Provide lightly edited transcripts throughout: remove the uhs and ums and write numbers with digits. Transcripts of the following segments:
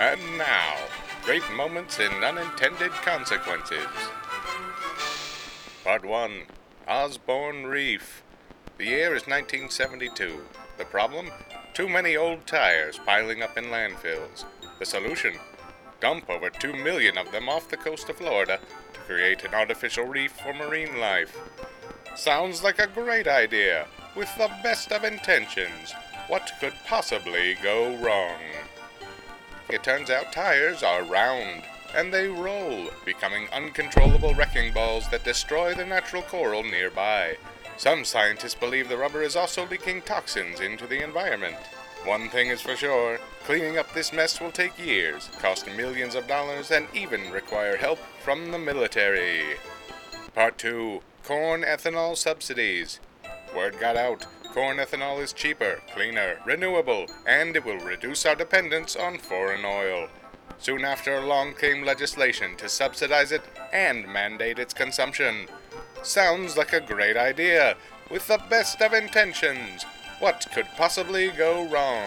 And now, great moments in unintended consequences. Part 1. Osborne Reef. The year is 1972. The problem? Too many old tires piling up in landfills. The solution? Dump over 2 million of them off the coast of Florida to create an artificial reef for marine life. Sounds like a great idea. With the best of intentions, what could possibly go wrong? It turns out tires are round, and they roll, becoming uncontrollable wrecking balls that destroy the natural coral nearby. Some scientists believe the rubber is also leaking toxins into the environment. One thing is for sure, cleaning up this mess will take years, cost millions of dollars, and even require help from the military. Part 2. Corn ethanol subsidies. Word got out. Corn ethanol is cheaper, cleaner, renewable, and it will reduce our dependence on foreign oil. Soon after, along came legislation to subsidize it and mandate its consumption. Sounds like a great idea, with the best of intentions. What could possibly go wrong?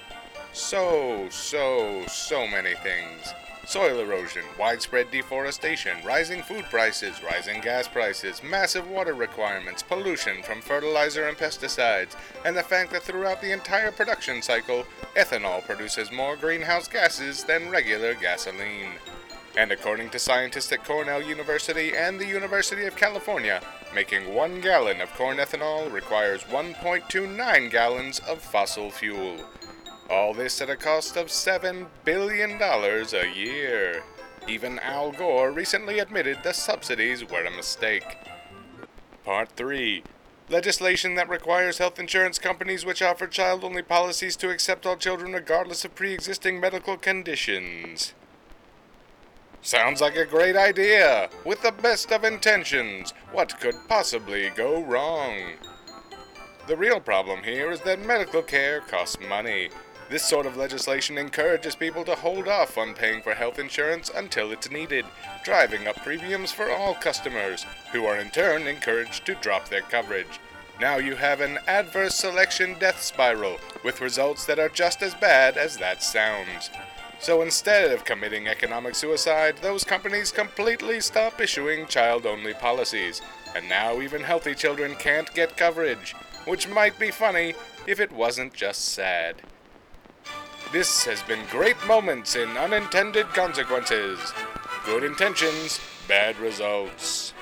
So many things. Soil erosion, widespread deforestation, rising food prices, rising gas prices, massive water requirements, pollution from fertilizer and pesticides, and the fact that throughout the entire production cycle, ethanol produces more greenhouse gases than regular gasoline. And according to scientists at Cornell University and the University of California, making 1 gallon of corn ethanol requires 1.29 gallons of fossil fuel. All this at a cost of $7 billion a year. Even Al Gore recently admitted the subsidies were a mistake. Part 3. Legislation that requires health insurance companies which offer child-only policies to accept all children regardless of pre-existing medical conditions. Sounds like a great idea, with the best of intentions. What could possibly go wrong? The real problem here is that medical care costs money. This sort of legislation encourages people to hold off on paying for health insurance until it's needed, driving up premiums for all customers, who are in turn encouraged to drop their coverage. Now you have an adverse selection death spiral, with results that are just as bad as that sounds. So instead of committing economic suicide, those companies completely stop issuing child-only policies, and now even healthy children can't get coverage, which might be funny if it wasn't just sad. This has been Great Moments in Unintended Consequences. Good intentions, bad results.